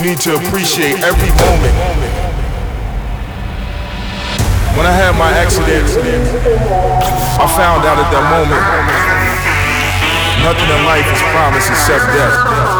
You need to appreciate every moment. When I had my accident, I found out at that moment, nothing in life is promised except death.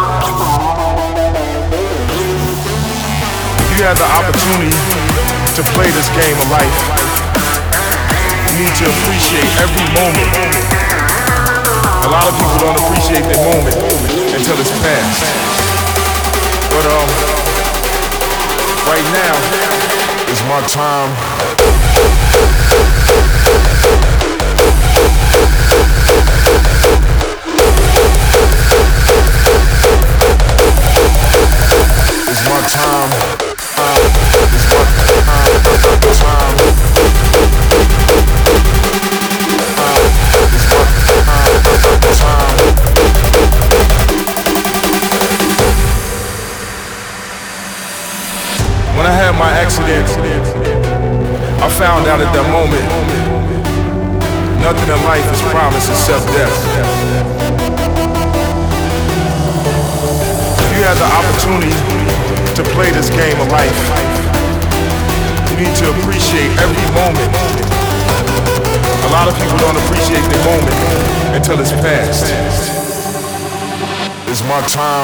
If you had the opportunity to play this game of life, you need to appreciate every moment. A lot of people don't appreciate their moment until it's past. But right now is my time. It's my time. It's my time. It's my time. When I had my accident, I found out at that moment, nothing in life is promised except death. If you had the opportunity to play this game of life, you need to appreciate every moment. A lot of people don't appreciate their moment until it's past. It's my time.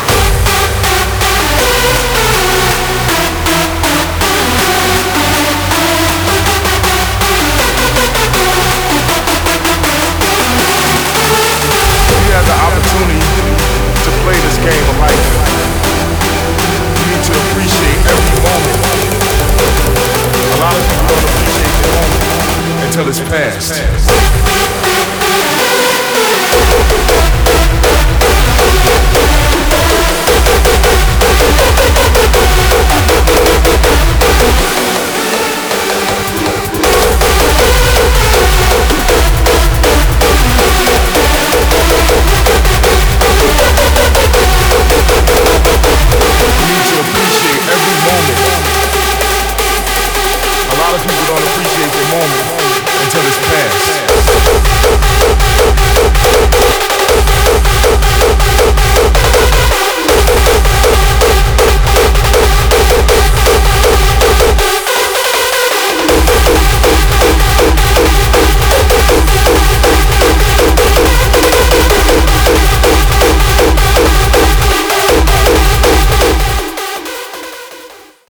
You have the opportunity to play this game of life. You need to appreciate every moment. A lot of people don't appreciate their moment until it's past.